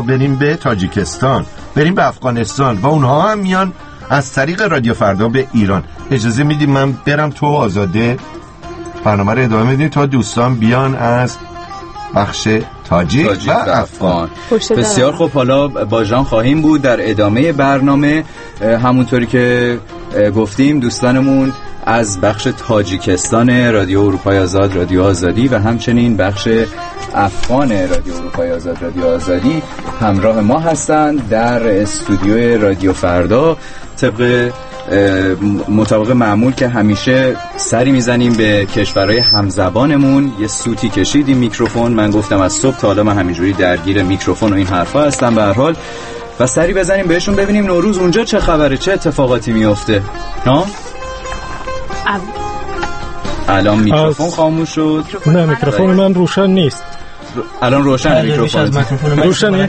ما بریم به تاجیکستان، بریم به افغانستان و اونها هم میان از طریق رادیو فردا به ایران. اجازه میدیم من برم تو آزاده برنامه رو ادامه بدیم تا دوستان بیان از بخش تاجیک و افغان. بسیار خوب، حالا با جان خواهیم بود در ادامه برنامه. همونطوری که گفتیم دوستانمون از بخش تاجیکستان رادیو اروپای آزاد، رادیو آزادی و همچنین بخش افغان رادیو اروپای آزاد، رادیو آزادی همراه ما هستند در استودیو رادیو فردا. طبق مطابق معمول که همیشه سری میزنیم به کشورهای همزبانمون، یه سوتی کشیدیم میکروفون. من گفتم از صبح تا حالا من همینجوری درگیر میکروفون و این حرفا هستم به هر حال، و سری بزنیم بهشون ببینیم نوروز اونجا چه خبره، چه اتفاقاتی میفته. الان میکروفون خاموش شد. نه میکروفون من روشن نیست. الان روشن میکروفون روشنه.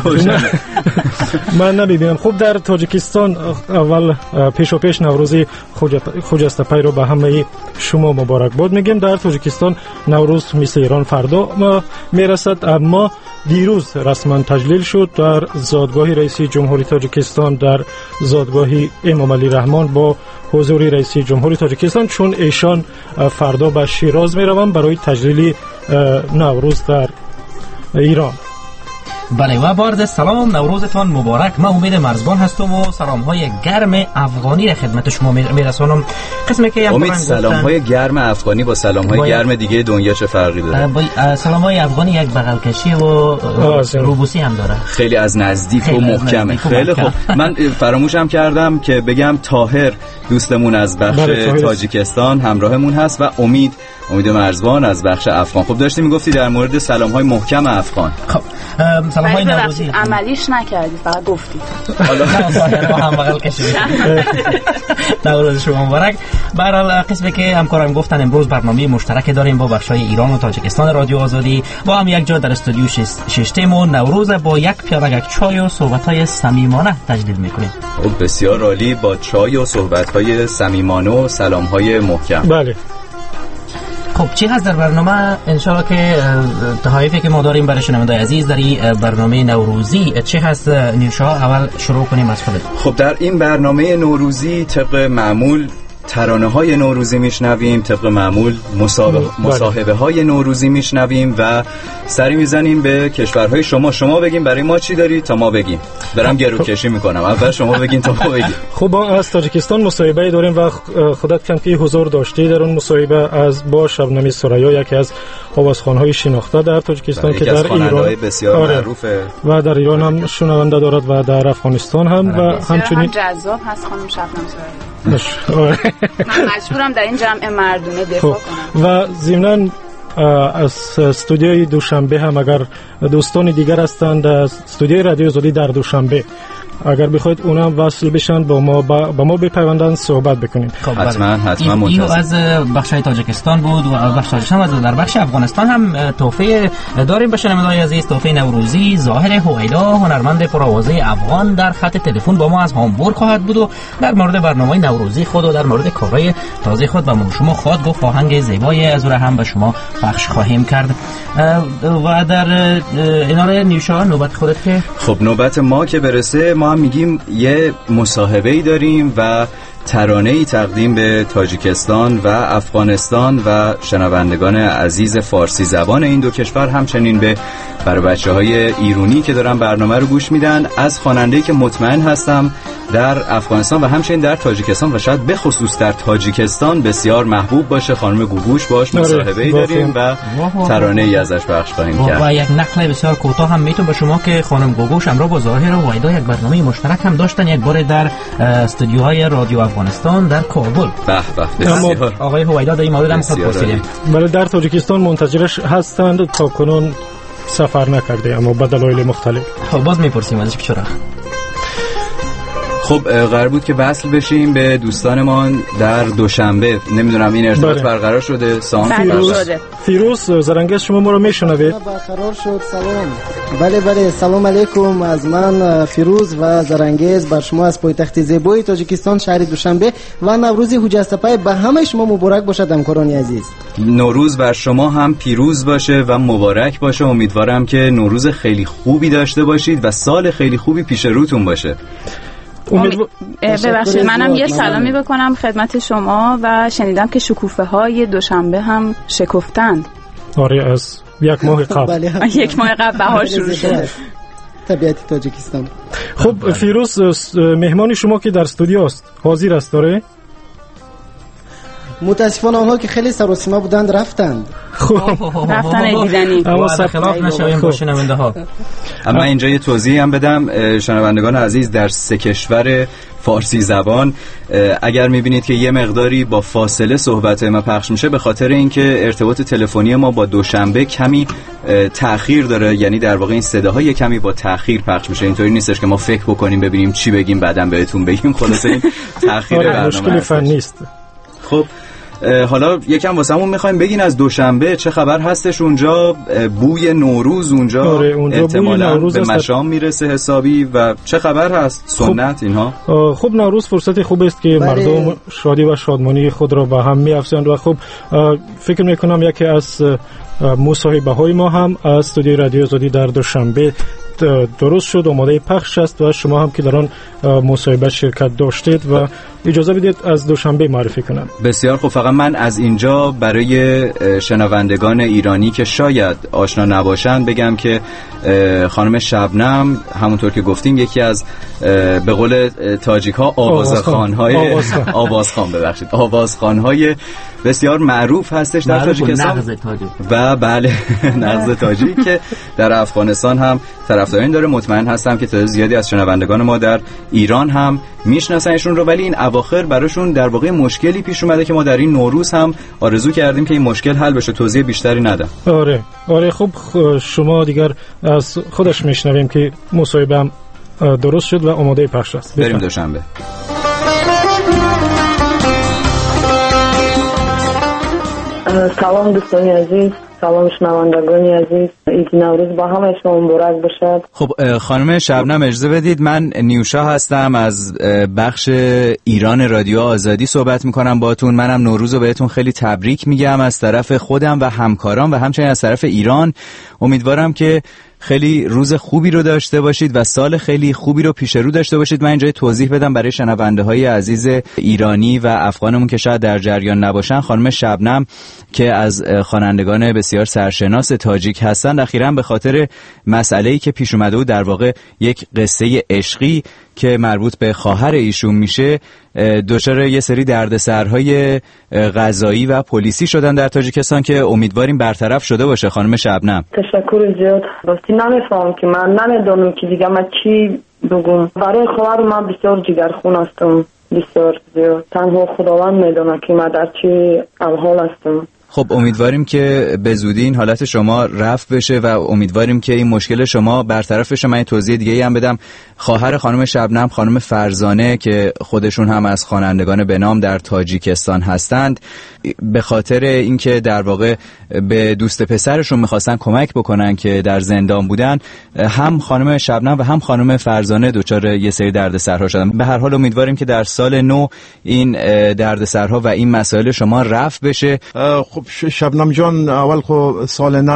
من نمیبینم. خب در تاجیکستان اول پیش نوروزی خجسته رو به همه شما مبارک باد میگیم. در تاجیکستان نوروز مثل ایران فردا میرسد، اما دیروز رسما تجلیل شد در زادگاه رئیس جمهوری تاجیکستان، در زادگاه امام علی رحمان با حضور رئیس جمهوری تاجیکستان، چون ایشان فردا به شیراز میروند برای تجلیل نوروز در ایران. بله و بارد سلام، نوروزتان مبارک. من امید مرزبان هستم و سلام‌های گرم افغانی را خدمت شما میرسانم. قسمی که امید سلام‌های گرم افغانی با سلام‌های گرم دیگه دنیا چه فرقی داره؟ سلام‌های افغانی یک بغل کشی و روبوسی هم داره، خیلی از نزدیک و محکمه. خیلی خوب. من فراموشم کردم که بگم طاهر دوستمون از بخش تاجیکستان همراهمون هست و امید مرزبان از بخش افغان. خب داشتی میگفتی در مورد سلام‌های محکم افغان. خب سلام‌های نوروزی عملیش نکردی، فقط گفتی. حالا هم بغل کشید. نوروز شما مبارک. برحال قسمی که همکارم گفتن امروز برنامه مشترک داریم با بخش‌های ایران و تاجیکستان رادیو آزادی. با هم یک جا در استودیو ششتیم و نوروز با یک پیاله چای و صحبت‌های صمیمانه تجلیل می‌کنیم. خب بسیار عالی، با چای و صحبت‌های صمیمانه و سلام‌های محکم. بله. خب چی هست در برنامه؟ انشاءالله که تحایفی که ما داریم برای شنوندگان عزیز در این برنامه نوروزی چی هست نیوشا؟ اول شروع کنیم از خودت. خب در این برنامه نوروزی طبق معمول ترانه های نوروزی میشنویم، طبق معمول مصاحبه های نوروزی میشنویم و سری میزنیم به کشورهای شما بگیم برای ما چی داری تا ما بگیم. برام گرو کشی میکنم، اول شما بگین تا ما بگیم. خب ما از تاجیکستان مصاحبه داریم و خودت کم که حضور داشتی در اون مصاحبه از با شبنمی سریا، یکی از آوازخوان‌های شناخته در تاجیکستان که در ایران بسیار معروفه و در ایران هم شنونده دارد و در افغانستان هم و همچنین جذاب هست خانم شبنم سریا. من مجبورم در این جمع مردونه دفاع کنم. و ضمناً از استودیوی دوشنبه هم اگر دوستان دیگر هستند، استودیوی رادیو آزادی در دوشنبه اگر بخواید اونم وصل بشن با ما بپیوندن صحبت بکنیم. حتما اینو از بخش تاجیکستان بود و از بخش تاجیکستان و در بخش افغانستان هم تحفه داریم به شنوندگان عزیز. تحفه نوروزی ظاهر هویدا، هنرمند پرآوازه افغان، در خط تلفن با ما از هامبورگ خواهد بود و در مورد برنامه نوروزی خود و در مورد کارهای تازه خود و ما شما خواهد گفت. آهنگ زیبای از او هم به شما پخش خواهیم کرد. و در ایناره نیوشا نوبت خودت که خب نوبت ما که برسه، ما هم میگیم یه مصاحبه‌ای داریم و ترانه‌ای تقدیم به تاجیکستان و افغانستان و شنوندگان عزیز فارسی زبان این دو کشور، همچنین به برای بچه‌های ایرانی که دارن برنامه رو گوش میدن، از خواننده‌ای که مطمئن هستم در افغانستان و همچنین در تاجیکستان و شاید به خصوص در تاجیکستان بسیار محبوب باشه. خانم گوگوش باش مصاحبه‌ای داریم و ترانه‌ای ازش پخش خواهیم کرد. و یک نقل بسیار کوتاه هم میتونه به شما که خانم گوگوش امروز با ظاهر و وایدا یک برنامه مشترک هم داشتن یک بار در استودیوهای رادیو افغانستان در کابل. بسیار آقای هویدا در این مورد هم خود پرسیدیم. بله در تاجیکستان منتظرش هستند، تا کنون سفر نکرده اما به دلایل مختلف. خب باز میپرسیم ازش چرا. خب قرار بود که وصل بشیم به دوستانمان در دوشنبه. نمیدونم این ارتباط برقرار شده؟ فیروز زرنگز شما ما رو میشنوید؟ برقرار شد. سلام. بله سلام علیکم. از من فیروز و زرانگیز بر شما از پایتخت زیبای تاجیکستان شهر دوشنبه و نوروز خجسته به همه شما مبارک باشد همکاران عزیز. نوروز بر شما هم پیروز باشه و مبارک باشه. امیدوارم که نوروز خیلی خوبی داشته باشید و سال خیلی خوبی پیش روتون باشه. ببخشید منم یه سلامی بکنم خدمت شما و شنیدم که شکوفه های دوشنبه هم شکفتند. آره از یک ماه قبل. یک ماه قبل بهار شروع شد. طبیعت تاجیکستان. خب فیروز مهمان شما که در استودیو است حاضر است داره؟ متاسفانه آنها که خیلی سر و سیما بودند رفتند. رفتن دیدنی. اما خلاف نشویم با شنونده ها. اما اینجا یه توضیح هم بدم شنوندگان عزیز، در 3 کشور فارسی زبان اگر میبینید که یه مقداری با فاصله صحبت ما پخش میشه به خاطر اینکه ارتباط تلفنی ما با دوشنبه کمی تأخیر داره، یعنی در واقع این صداها کمی با تأخیر پخش میشه. اینطوری نیستش که ما فکر بکنیم ببینیم چی بگیم بعدم بهتون بگیم. خلاصه این تأخیر برنامه مشکلی فنی نیست. خب حالا یکم واسمون میخوایم بگین از دوشنبه چه خبر هستش اونجا؟ بوی نوروز اونجا احتمالاً به مشام میرسه حسابی و چه خبر هست؟ سنت اینها؟ خب نوروز فرصت خوب است که مردم شادی و شادمانی خود را به هم میافزایند و خب فکر میکنم یکی از مصاحبه های ما هم از استودیوی رادیو آزادی در دوشنبه درست شد، آماده پخش است و شما هم که در آن مصاحبه شرکت داشتید و اجازه بدید از دوشنبه معرفی کنم. بسیار خوب. فقط من از اینجا برای شنوندگان ایرانی که شاید آشنا نباشن بگم که خانم شبنم همونطور که گفتیم یکی از به قول تاجیک ها آوازخوان‌های بسیار معروف هستش در تاجیکستان و بله نغز تاجیک که در افغانستان هم طرفداران داره. مطمئن هستم که تعداد زیادی از شنوندگان ما در ایران هم میشناسنشون رو، ولی این اواخر براشون در واقع مشکلی پیش اومده که ما در این نوروز هم آرزو کردیم که این مشکل حل بشه. توضیح بیشتری ندم. آره خب شما دیگر از خودش میشنویم که مصاحبه هم درست شد و آماده پخش است. بریم دوشنبه. سلام دوستان عزیز، سلام شنوندگان عزیز، عید نوروز با همه شما مبارک باشد. خب خانم شبنم اجازه بدید، من نیوشا هستم از بخش ایران رادیو آزادی صحبت میکنم باتون. منم نوروز رو بهتون خیلی تبریک میگم از طرف خودم و همکاران و همچنین از طرف ایران. امیدوارم که خیلی روز خوبی رو داشته باشید و سال خیلی خوبی رو پیش رو داشته باشید. من اینجا توضیح بدم برای شنونده‌های عزیز ایرانی و افغانمون که شاید در جریان نباشن. خانم شبنم که از خوانندگان بسیار سرشناس تاجیک هستند، اخیراً به خاطر مسئله‌ای که پیش اومده بود، در واقع یک قصه عشقی که مربوط به خواهر ایشون میشه، دچار یه سری دردسرهای قضایی و پلیسی شدن در تاجیکستان که امیدواریم برطرف شده باشه. خانم شبنم تشکر زیاد. راستی نمیفهمم که من نمیدونم که دیگه من چی بگم. برای خواهر من بسیار جگرخون هستم، بسیار زیاد. تنها خداوند میدونه که من در چی حال هستم. خب امیدواریم که به زودی این حالت شما رفع بشه و امیدواریم که این مشکل شما برطرف بشه. من توضیح دیگه هم بدم. خواهر خانم شبنم، خانم فرزانه که خودشون هم از خوانندگان به نام در تاجیکستان هستند، به خاطر اینکه در واقع به دوست پسرشون میخواستن کمک بکنن که در زندان بودن، هم خانم شبنم و هم خانم فرزانه دچار یه سری دردسرها شدن. به هر حال امیدواریم که در سال نو این دردسرها و این مسائل شما رفع بشه. خب شبنم جان، اول خب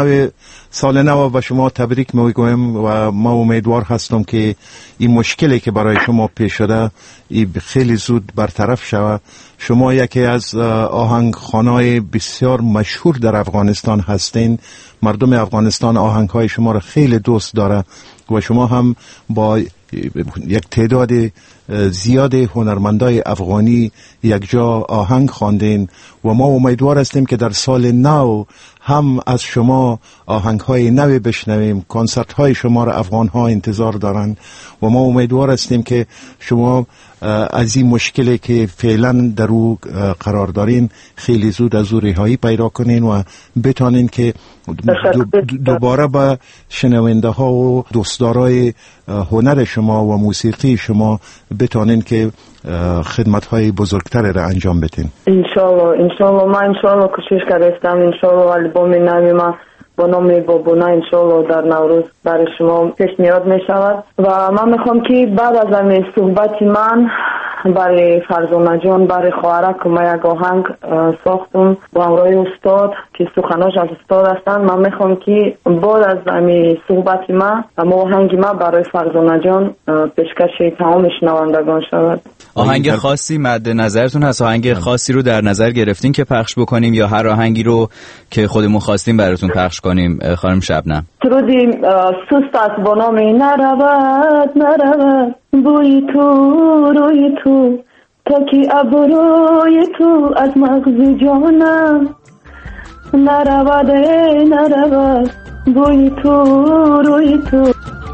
سال نو و شما تبریک میگویم و ما امیدوار هستم که این مشکلی که برای شما پیش شده خیلی زود برطرف شود. شما یکی از آهنگخوانای بسیار مشهور در افغانستان هستین. مردم افغانستان آهنگهای شما را خیلی دوست داره و شما هم با یک تعداد زیاد هنرمندای افغانی یک جا آهنگ خواندین و ما امیدوار هستیم که در سال نو هم از شما آهنگ‌های نوی بشنویم. کنسرت‌های شما را افغان‌ها انتظار دارن و ما امیدوار هستیم که شما از این مشکلی که فعلا در او قرار دارین خیلی زود از او رهایی پیدا کنین و بتانین که دوباره به شنونده ها و دوستدارای هنر شما و موسیقی شما بتانین که خدمت های بزرگتر را انجام بدین. انشالله ما انشالله کوشش کردیم. انشالله البوم نوی ما با نام بابونه انشالله در نوروز برای شما پیشنهاد می شود. و من میخوام که بعد از این صحبت من برای فرزانه جان، برای خواهرک که ما یک آهنگ ساختم با همراه استاد که سخناش از استاد هستند، من میخوام که بعد از این صحبت ما آهنگ ما برای فرزانه جان پیشکش تمام شنوندگان شود. آهنگ خاصی مد نظرتون هست؟ آهنگ خاصی رو در نظر گرفتین که پخش بکنیم یا هر آهنگی رو که خودمون خواستیم براتون پخش کنیم خانم شبنم؟ ترودی سست است با نام نرود نرود بوی تو روی تو تا که ابروی تو از مغز جانم نرود نرود بوی تو روی تو.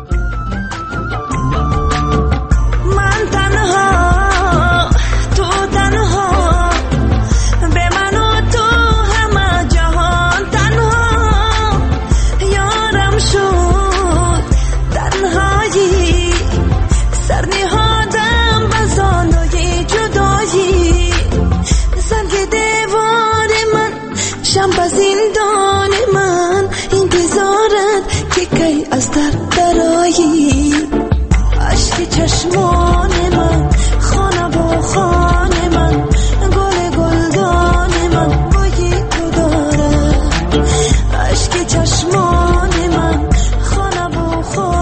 از در درایی عشق چشمان من خانه با خانه من گل گلدان من بوی تو دارد عشق چشمان من خانه با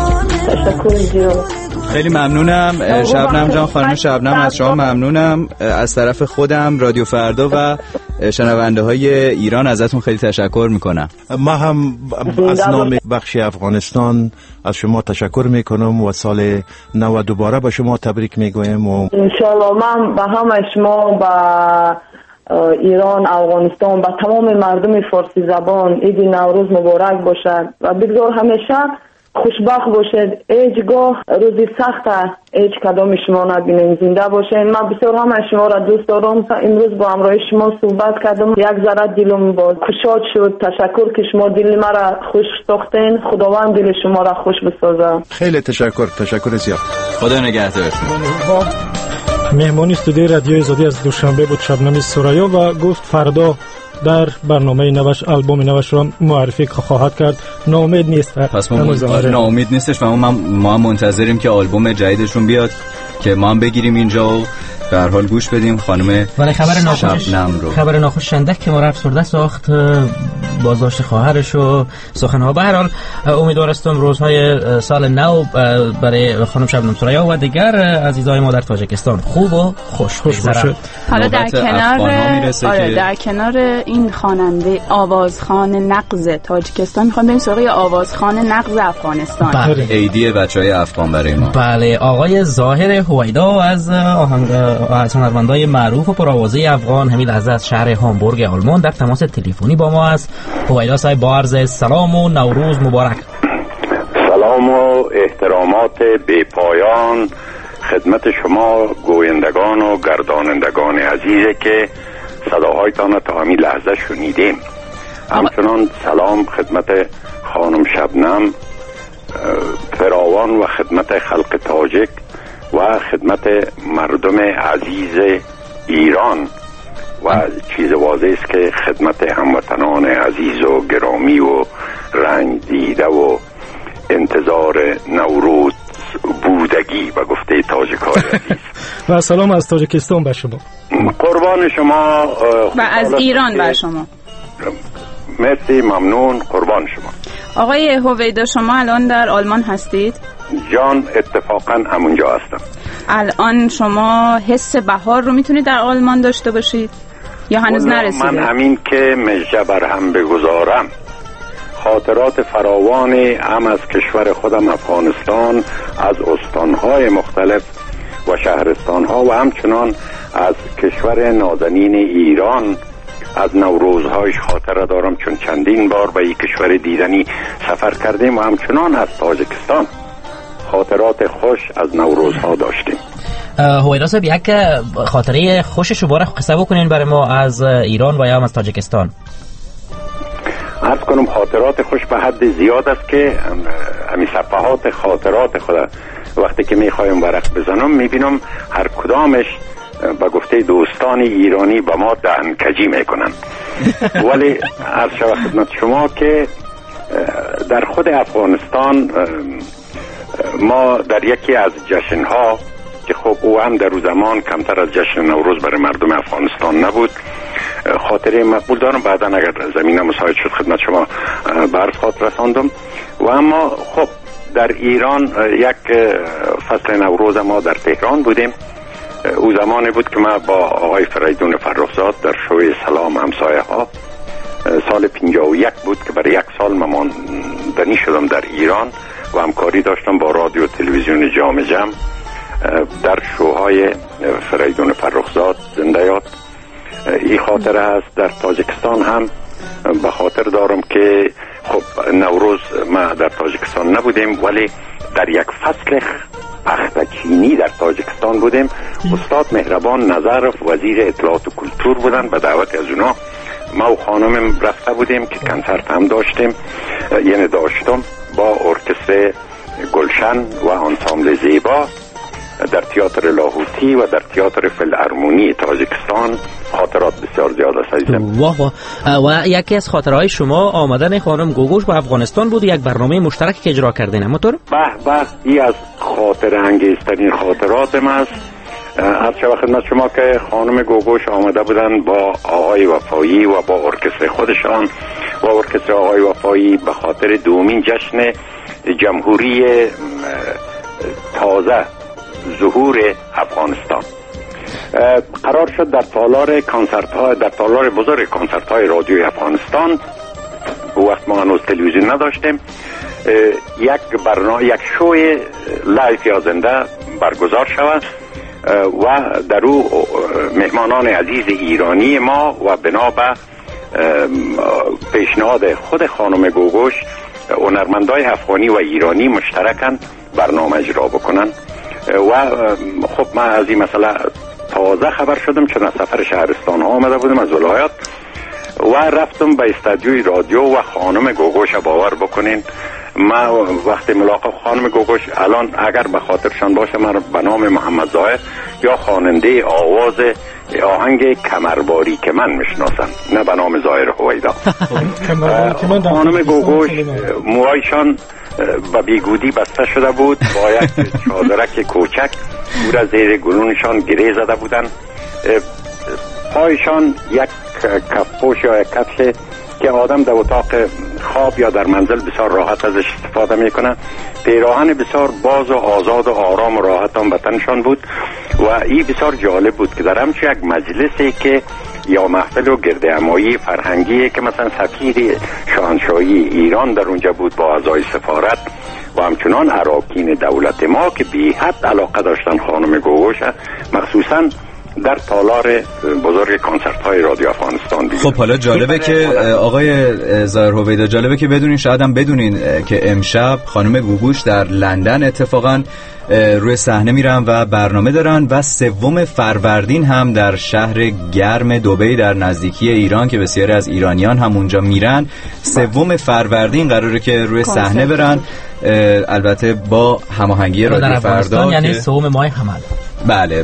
خانه من. خیلی ممنونم شبنم جان، خانم شبنم از شما ممنونم. از طرف خودم رادیو فردا و شنونده های ایران ازتون خیلی تشکر میکنم. ما هم از نام بخش افغانستان از شما تشکر میکنم و سال نو دوباره به شما تبریک میگویم و انشالله من به همه شما با ایران، افغانستان، با تمام مردم فارسی زبان عید نوروز مبارک باشد و بگذار همیشه خوشبخت باشید. هیچگاه روزی سخت هیچ کدام شما نبینیم. زنده باشین. من بسیار همه شما را دوست دارم. امروز با همراه شما صحبت کردم، یک ذره دلم با خوشحال شد. تشکر که شما دل مرا خوش ساختین. خداوند دل شما را خوش بسازه. خیلی تشکر زیاد. خدا نگهدارتون. مهمان استودیوی رادیو آزادی از دوشنبه بود شبنم سوریا و گفت فردا در برنامه نوش آلبوم نوش رو معرفی خواهد کرد. ناامید نیست. پس ما ناامید نیستش و ما منتظریم که آلبوم جدیدشون بیاد که ما هم بگیریم اینجا و به هر حال گوش بدیم. خانم ولی خبر ناخوش شندک که ما رو افسرده ساخت، بازداشت خواهرش و سخنها. به هر حال امیدوارستم روزهای سال نو برای خانم شبنم سوریا و دیگر عزیزای ما در تاجیکستان خوب و خوش بگذره. حالا در کنار این خواننده آوازخوان نغز تاجیکستان میخوام بریم سراغ آوازخوان نغز افغانستان. عیدی بچهای افغان برای ما. بله، آقای ظاهر هویدا از هنرمندای معروف و پرآوازه افغان همین لحظه از شهر هامبورگ آلمان در تماس تلفنی با ما است. هویدا صاحب با عرض سلام و نوروز مبارک. سلام و احترامات بی پایان خدمت شما گویندگان و گردانندگان عزیزی که صداهایتان تا همین لحظه شنیدیم. همچنان سلام خدمت خانم شبنم فراوان و خدمت خلق تاجیک و خدمت مردم عزیز ایران و چیز واضح است که خدمت هموطنان عزیز و گرامی و رنج دیده و انتظار نوروز بودگی و گفته تاجیکای عزیز. و سلام از تاجیکستان به شما. قربان شما و از ایران به شما. مرسی، ممنون، قربان شما. آقای هویدا شما الان در آلمان هستید؟ جان اتفاقا همونجا هستم. الان شما حس بهار رو میتونید در آلمان داشته باشید یا هنوز نرسیده؟ من همین که مژه بر هم بگذارم خاطرات فراوانی هم از کشور خودم افغانستان، از استانهای مختلف و شهرستانها و همچنان از کشور نازنین ایران از نوروزهایش خاطره دارم، چون چندین بار به این کشور دیدنی سفر کردیم و همچنان از تاجیکستان خاطرات خوش از نوروزها داشتیم. هویدا صاحب یک خاطره خوشش رو باره قصه بکنین برای ما از ایران و یا از تاجیکستان. عرض کنم خاطرات خوش به حد زیاد است که همی صفحات خاطرات خود وقتی که میخوایم ورق بزنم میبینم هر کدامش با گفته دوستان ایرانی با ما دهنکجی میکنن. ولی عرض شود خدمت شما که در خود افغانستان ما در یکی از جشنها که خب او هم در اون زمان کمتر از جشن نوروز برای مردم افغانستان نبود، خاطره مقبول دارم، بعدا اگر زمینه مساعد شد خدمت شما برس خاطر رساندم. و اما خب در ایران یک فصل نوروز ما در تهران بودیم. او زمانی بود که ما با آقای فریدون فرخزاد در شوی سلام همسایه ها سال 51 بود که برای یک سال ماندنی شدم در ایران و همکاری داشتم با رادیو تلویزیون جام جم در شوهای فریدون فرخزاد زنده یاد. این خاطره هست. در تاجیکستان هم به خاطر دارم که خب نوروز ما در تاجیکستان نبودیم ولی در یک فصل پختچینی در تاجیکستان بودیم. استاد مهربان نظرف وزیر اطلاعات و کلتور بودن، به دعوت از اونا ما و خانمم رفته بودیم که کنسرت هم داشتیم، یعنی داشتم با ارکستر گلشن و انسامبل زیبا در تئاتر لاهوتی و در تئاتر فیلارمونی تاجیکستان. خاطرات بسیار زیاد است عزیزم. و یکی از خاطرهای شما آمدن خانم گوگوش به افغانستان بود، یک برنامه مشترک که اجرا کردین، همونطور؟ به این از خاطر انگیزترین خاطرات ما است. از شب خدمت شما که خانم گوگوش آمده بودن با آقای وفایی و با ارکستر خودشان و ارکستر آقای وفایی به خاطر دومین جشن جمهوری تازه ظهور افغانستان. قرار شد در تالار بزرگ کنسرت های رادیوی افغانستان، او وقت ما هنوز تلویزیون نداشتیم، یک شوی لایف یا زنده برگزار شود و در او مهمانان عزیز ایرانی ما و بنا به پیشنهاد خود خانم گوگوش هنرمندای افغانی و ایرانی مشترکاً برنامه اجرا بکنن. و خب من از این مسئله تازه خبر شدم چون از سفر شهرستان ها آمده بودم از ولایت و رفتم به استودیوی رادیو و خانم گوگوش باور بکنین ما وقتی ملاقات خانم گوگوش الان اگر به خاطرشان باشه من به نام محمد ظاهر یا خواننده آواز آهنگ کمرباری که من میشناسم، نه به نام ظاهر هویدا. خانم گوگوش موهایشان با بیگودی بسته شده بود با یک چادرک کوچک او را زیر گلونشان گره زده بودن، پایشان یک کفپوش یا یک کفش که آدم در اتاق خواب یا در منزل بسیار راحت ازش استفاده میکنه، پیراهن بسیار باز و آزاد و آرام و راحت هم بطنشان بود و این بسیار جالب بود که در همچه یک مجلسی که یا محفل و گردهمایی فرهنگی که مثلا سفیر شاهنشاهی ایران در اونجا بود با اعضای سفارت و همچنان اراکین دولت ما که بی حد علاقه داشتن خانم گوگوش، مخصوصا در تالار بزرگ کنسرت های رادیو افغانستان دیگه. خب حالا جالبه که آقای ظاهر هویدا، جالبه که بدونین، شاید هم بدونین که امشب خانم گوگوش در لندن اتفاقا روی صحنه میرن و برنامه دارن و 3 فروردین هم در شهر گرم دبی در نزدیکی ایران که بسیاری از ایرانیان هم اونجا میرن، 3 فروردین قراره که روی صحنه برن، البته با هماهنگی رادیو فردا، یعنی 3 ماه حمل. بله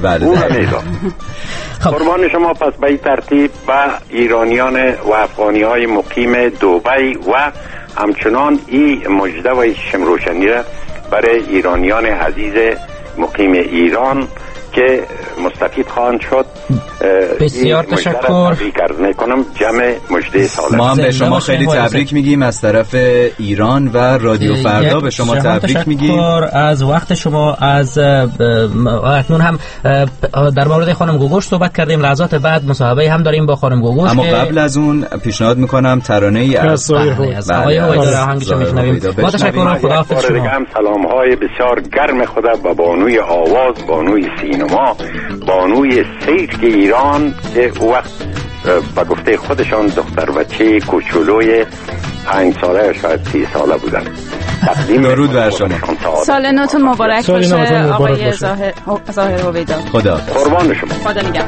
قربان شما. پس به این ترتیب به ایرانیان و افغانی های مقیم دبی و همچنان این مژده و شمروشنی را برای ایرانیان عزیز مقیم ایران که مستفید خواهند شد بسیار تشکر میکنم. جمع مجده سال ما هم به شما خیلی تبریک میگیم از طرف ایران و رادیو فردا به شما تبریک میگیم از وقت شما. از اکنون هم در مورد خانم گوگوش صحبت کردیم، لحظات بعد مصاحبه هم داریم با خانم گوگوش، اما قبل از اون پیشنهاد میکنم ترانه ای از آقای هویدا آهنگش میشنویم. با تشکر، خداحافظ شما. سلام های بسیار گرم خدا به بانوی آواز، بانوی سینما، بانوی سیرک ایران که او وقت با گفته خودشان دختر بچه کوچولوی 5 ساله یا شاید 30 ساله بودن. درود بر شما. سال نوتون مبارک باشه آقای ظاهر هویدا. خدا قربان شما. خدا نگهدار.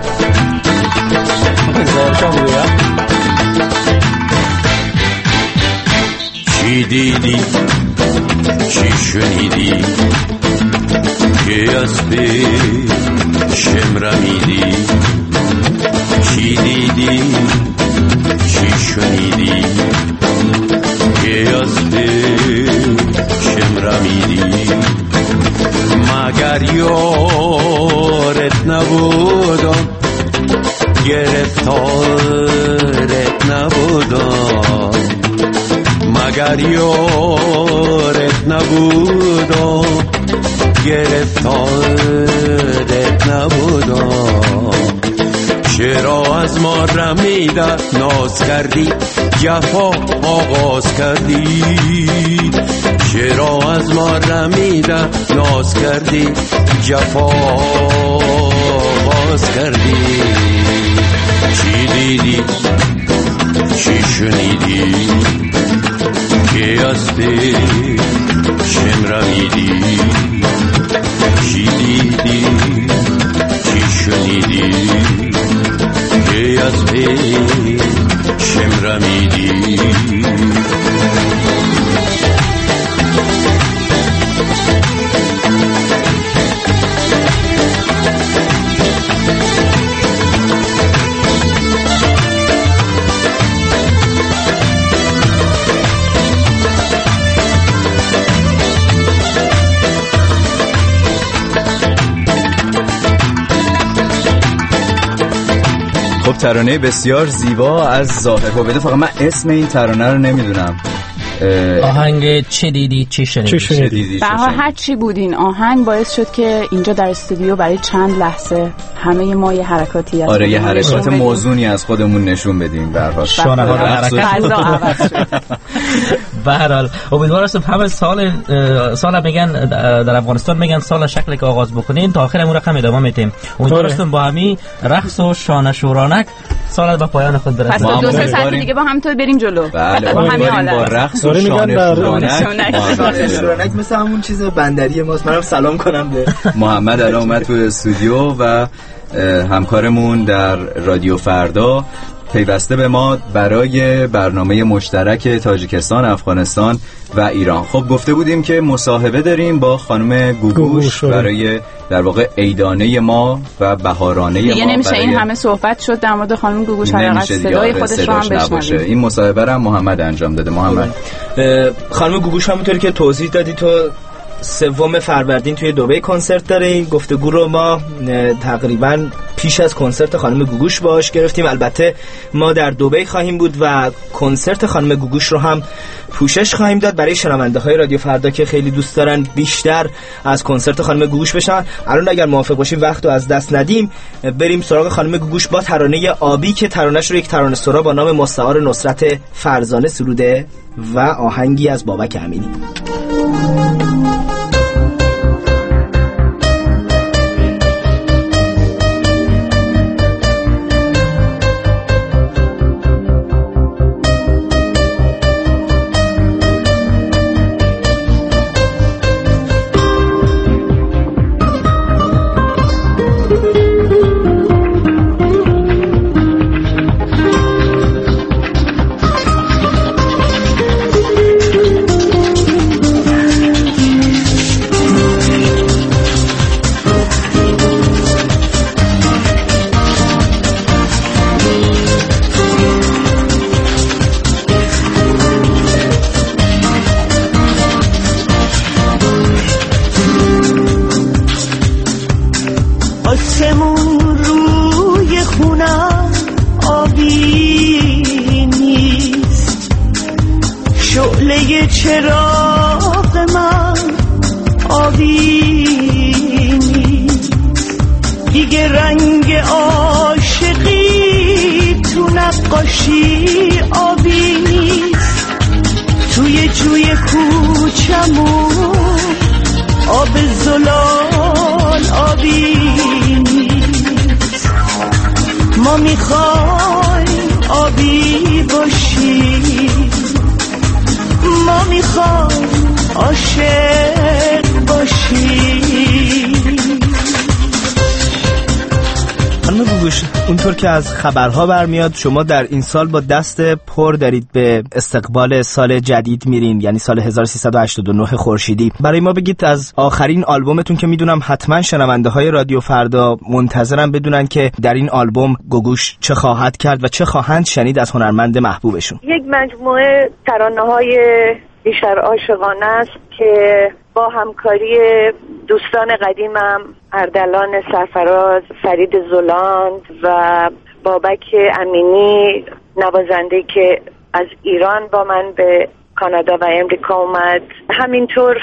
چی دیدی چی شنیدی که از پیشم رمیدی، چی دیدی چی شنیدی که از مگر یارت نبودم گرفتارت نبودم مگر یارت نبودم گرفتارت نبودم چرا از ما رمیده ناز کردی جفا آغاز کردی چرا از ما رمیده ناز کردی جفا آغاز کردی چی دیدی چی شنیدی که از پیشم رمیدی چی دیدی چی شنیدی که از پیشم رمیدی خب ترانه بسیار زیبا از ظاهر هویدا. فقط من اسم این ترانه رو نمیدونم. آهنگ چه دیدی چه شنیدی؟ هر چی بود این آهنگ باعث شد که اینجا در استودیو برای چند لحظه همه ما یه حرکاتی آره یه حرکات موزونی از خودمون نشون بدیم. به هر حال شانه ها حرکت به هر حال امیدوارم همه سال میگن در افغانستان میگن سال شکل که آغاز بکنین تا آخر امور رقم ادامه میتیم. امیدوارم با همین رقص و شانه شورانک سال به پایان خود برسه. پس 2 ساعت دیگه با هم تو بریم جلو. بله با همین حالت با رقص و شانه شورانک مثل همون چیز بندری ماست. منم سلام کنم به محمد الان اومد تو استودیو و همکارمون در رادیو فردا پیوسته به ما برای برنامه مشترک تاجیکستان، افغانستان و ایران. خب گفته بودیم که مصاحبه داریم با خانم گوگوش برای در واقع عیدانه ما و بهارانه ما. دیگه نمیشه این همه صحبت شد در مورد خانم گوگوش، حداقل صدای خودش رو هم بشنویم. این مصاحبه رو محمد انجام داده. محمد خانم گوگوش همونطوری که توضیح دادی تو 3 فروردین توی دبی کنسرت داره. این گفتگو رو ما تقریبا پیش از کنسرت خانم گوگوش باش گرفتیم. البته ما در دبی خواهیم بود و کنسرت خانم گوگوش رو هم پوشش خواهیم داد برای شنونده های رادیو فردا که خیلی دوست دارن بیشتر از کنسرت خانم گوگوش بشن. الان اگر موافق باشیم وقت رو از دست ندیم بریم سراغ خانم گوگوش با ترانه آبی که ترانه‌اش رو یک ترانه سرا با نام مستعار نصرت فرزانه سروده و آهنگی از بابک امینی. اونطور که از خبرها برمیاد شما در این سال با دست پر دارید به استقبال سال جدید میرین، یعنی سال 1389 خورشیدی. برای ما بگید از آخرین آلبومتون که میدونم حتما شنونده های رادیو فردا منتظرن بدونن که در این آلبوم گوگوش چه خواهد کرد و چه خواهند شنید از هنرمند محبوبشون. یک مجموعه ترانه‌های بیشتر عاشقانه است که با همکاری دوستان قدیمم اردلان سرفراز، فرید زلاند و بابک امینی نوازنده که از ایران با من به کانادا و امریکا اومد، همینطور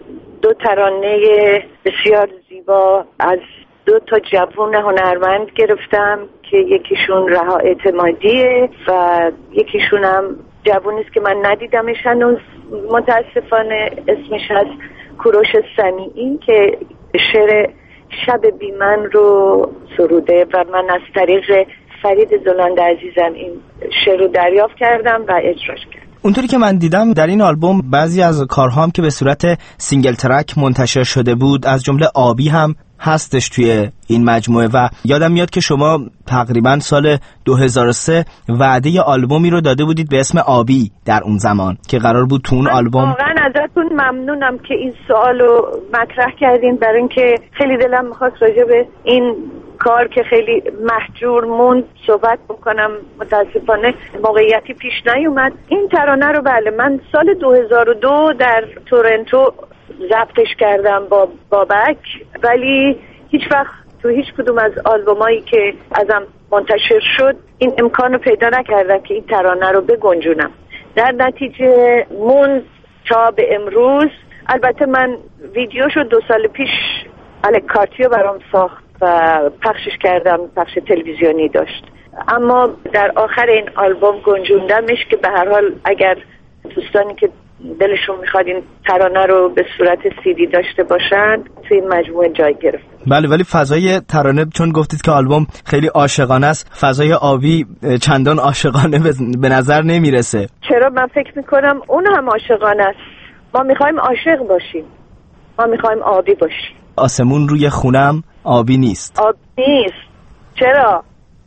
2 ترانه بسیار زیبا از 2 جوون هنرمند گرفتم که یکیشون رها اعتمادیه و یکیشون هم جوونی است که من ندیدمش هنوز متاسفانه، اسمش هست کوروش سمیعی که شعر شب بی من رو سروده و من از طریق فرید زلاند عزیزم این شعر رو دریافت کردم و اجراش کردم. اونطوری که من دیدم در این آلبوم بعضی از کارهام که به صورت سینگل ترک منتشر شده بود از جمله آبی هم هستش توی این مجموعه و یادم میاد که شما تقریبا سال 2003 وعده آلبومی رو داده بودید به اسم آبی در اون زمان که قرار بود تو اون آلبوم. واقعا ازتون ممنونم که این سوالو مطرح کردین، برای اینکه خیلی دلم می‌خواست راجع به این کار که خیلی محجور موند صحبت بکنم. متاسفانه موقعیتی پیش نیومد. این ترانه رو بله من سال 2002 در تورنتو ضبطش کردم با بابک، ولی هیچ وقت تو هیچ کدوم از آلبومایی که ازم منتشر شد این امکانو پیدا نکردم که این ترانه رو بگنجونم. در نتیجه موند تا به امروز. البته من ویدیوشو 2 سال پیش الک کارتیو برام ساخت و پخشش کردم، پخش تلویزیونی داشت، اما در آخر این آلبوم گنجوندمش که به هر حال اگر دوستانی که دلشون میخواد این ترانه رو به صورت CD داشته باشن توی این مجموعه جای گرفت. بله، ولی فضای ترانه چون گفتید که آلبوم خیلی عاشقانه است، فضای آبی چندان عاشقانه به نظر نمیرسه. چرا؟ من فکر میکنم اون هم عاشقانه است. ما میخوایم عاشق باشیم، ما میخوایم آبی باشیم. آسمون روی خونم آبی نیست. آبی نیست. چرا؟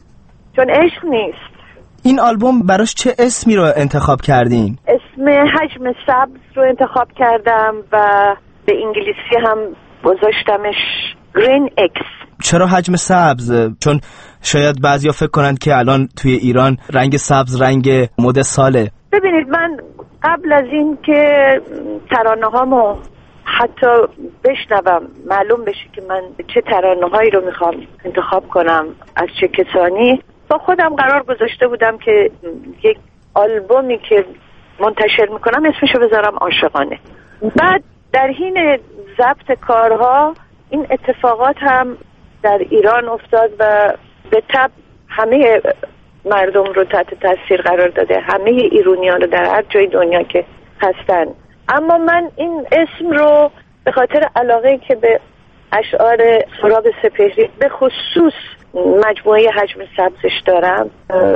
چون عشق نیست. این آلبوم براش چه اسمی رو انتخاب کردین؟ اسم حجم سبز رو انتخاب کردم و به انگلیسی هم گذاشتمش Green X. چرا حجم سبز؟ چون شاید بعضیا فکر کنند که الان توی ایران رنگ سبز رنگ مد ساله. ببینید من قبل از این که ترانه هامو حتی بشنوم معلوم بشه که من چه ترانه هایی رو میخوام انتخاب کنم از چه کسانی، با خودم قرار گذاشته بودم که یک آلبومی که منتشر میکنم اسمشو بذارم عاشقانه. بعد در حین ضبط کارها این اتفاقات هم در ایران افتاد و به طب همه مردم رو تحت تاثیر قرار داده، همه ایرانیان رو در هر جای دنیا که هستن. اما من این اسم رو به خاطر علاقه که به اشعار سهراب سپهری به خصوص مجموعه حجم سبزش دارم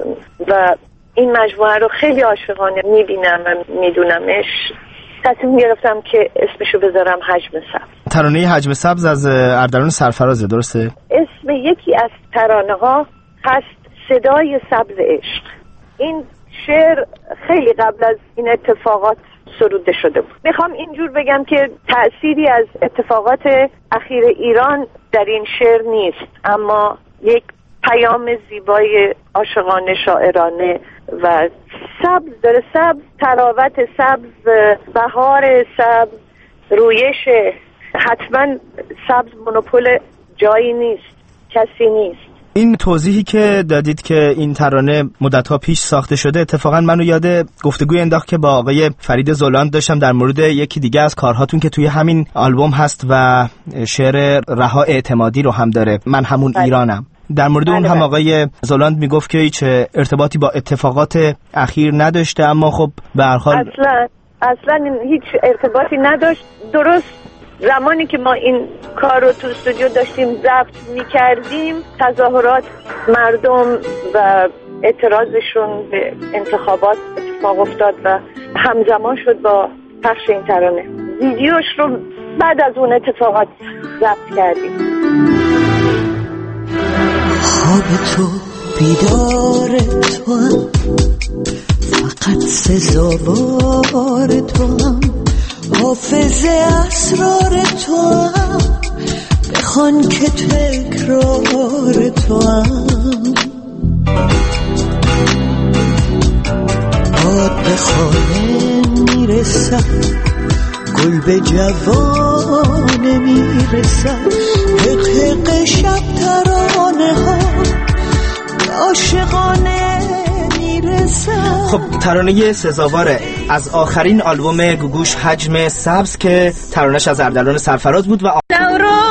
و این مجموعه رو خیلی عاشقانه میبینم و میدونمش، تصمیم گرفتم که اسمشو بذارم حجم سبز. ترانه حجم سبز از اردلان سرفرازه، درسته؟ اسم یکی از ترانه ها هست صدای سبز عشق. این شعر خیلی قبل از این اتفاقات سروده شده بود. میخوام اینجور بگم که تأثیری از اتفاقات اخیر ایران در این شعر نیست، اما یک پیام زیبای عاشقانه شاعرانه و سبز داره. سبز، تراوت سبز، بهار سبز، رویش. حتما سبز مونوپول جایی نیست، کسی نیست. این توضیحی که دادید که این ترانه مدت‌ها پیش ساخته شده اتفاقا منو یاد گفتگوی انداخت که با آقای فرید زلاند داشتم در مورد یکی دیگه از کارهاتون که توی همین آلبوم هست و شعر رها اعتمادی رو هم داره، من همون ایرانم. در مورد اون هم آقای زلاند میگفت که هیچ ارتباطی با اتفاقات اخیر نداشته، اما خب به هر حال اصلا هیچ ارتباطی نداشت. درست زمانی که ما این کار رو تو استودیو داشتیم ضبط می‌کردیم تظاهرات مردم و اعتراضشون به انتخابات اتفاق افتاد و همزمان شد با پخش این ترانه. ویدیوش رو بعد از اون اتفاقات ضبط کردیم. خواب تو بیدار تو هم، فقط سزاوار تو هم، حافظ اسرار تو هم، بخوان که تکرار تو هم. باد به خانه میره میرسد، گل به جوانه میرسد، حق حق شب ترانه ها عاشقانه میرسد. خب ترانه سزاواره از آخرین آلبوم گوگوش حجم سبز که ترانهش از اردلان سرفراز بود و